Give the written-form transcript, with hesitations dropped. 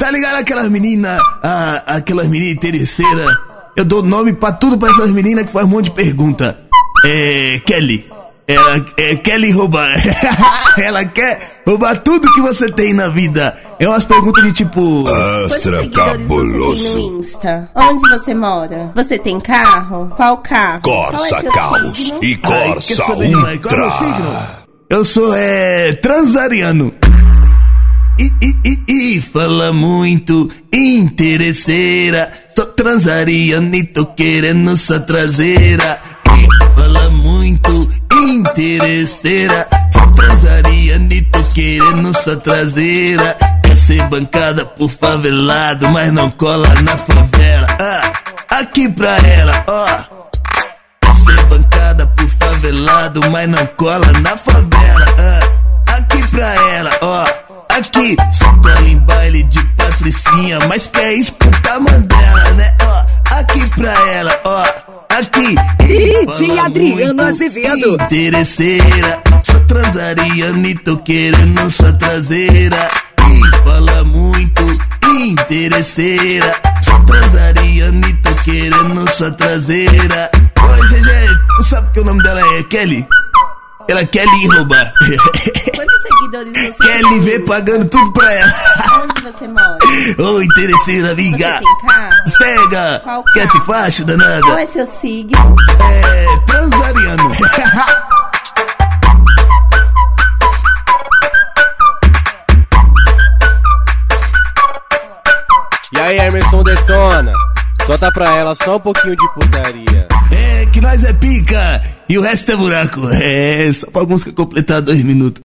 Tá ligado aquelas meninas, aquelas meninas interesseiras? Eu dou nome pra tudo pra essas meninas que faz um monte de pergunta. Kelly. Kelly roubar. Ela quer roubar tudo que você tem na vida. É umas perguntas de tipo... Astra cabuloso. No Insta? Onde você mora? Você tem carro? Qual carro? Corsa Caos e Corsa Ultra. Eu sou transariano. Fala muito, interesseira. Sou transariano e tô querendo sua traseira. Fala muito, interesseira. Sou transariano e tô querendo sua traseira. Quer ser bancada por favelado, mas não cola na favela. Aqui pra ela, Quer ser bancada por favelado, mas não cola na favela. Aqui pra ela, Aqui, só cola em baile de patricinha, mas quer escutar Mandela, né? Aqui pra ela, aqui. DJ Adriano Azevedo. Interesseira, sou transariano e tô querendo sua traseira. Fala muito, interesseira. Sou transariano e tô querendo sua traseira. Oi, GG, tu sabe que o nome dela é Kelly? Ela quer lhe roubar. Quantos seguidores você tem? Quer lhe ver pagando tudo pra ela. Onde você mora? Ô, interesseira, amiga. Você tem carro? Cega. Qual Quer te facho, danada? Qual é seu signo? Transariano. E aí, Emerson Detona? Solta pra ela só um pouquinho de putaria. Que nós é pica e o resto é buraco. Só pra música completar 2 minutos.